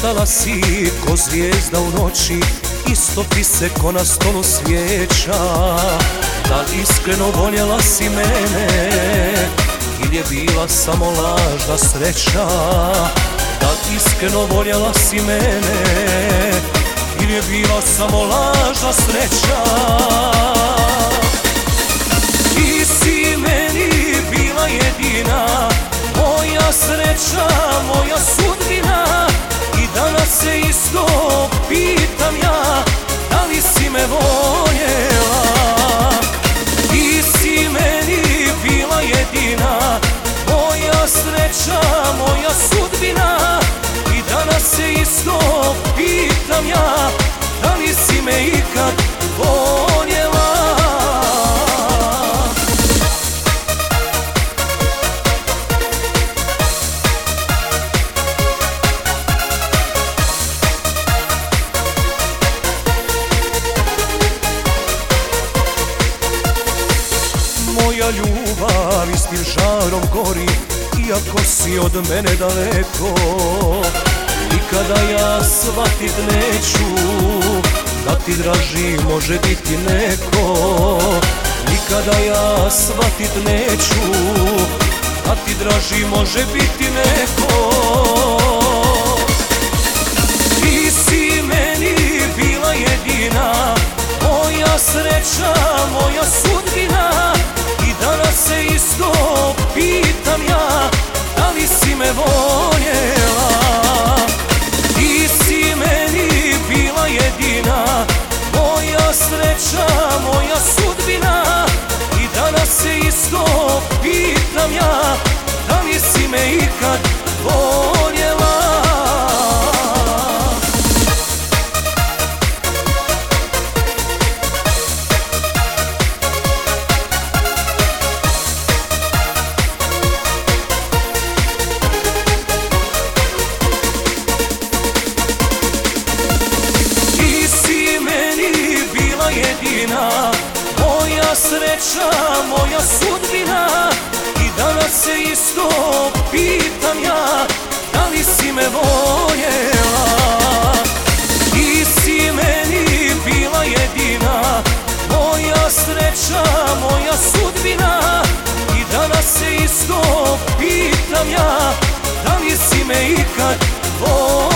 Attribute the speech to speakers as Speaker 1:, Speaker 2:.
Speaker 1: Nestala si ko zvijezda u noći, istopi se ko na stolu svijeća. Da li iskreno voljela si mene, ili je bila samo lažna sreća? Da li iskreno voljela si mene, ili je bila samo lažna sreća? Ti si meni bila jedina, moja sreća, moja sudbina. I danas se isto pitam ja, da li si me voljela? Ti si meni bila jedina, moja sreća, moja sudbina. I danas se isto pitam ja, da li si me ikad voljela? Moja ljubav istim žarom gori, iako si od mene daleko. Nikada ja shvatit neću da ti draži može biti neko. Nikada ja shvatit neću da ti draži može biti neko. Ti si meni bila jedina, moja sreća, moja sudbina. I danas se isto pitam ja, da li si me voljela? Ti si meni bila jedina, moja sreća, moja sudbina. I danas se isto pitam ja, da li si me ikad voljela? Jedina, moja sreća, moja sudbina. I danas se isto pitam ja, da li si me voljela? Ti si meni bila jedina, moja sreća, moja sudbina. I danas se isto pitam ja, da li si me ikad voljela?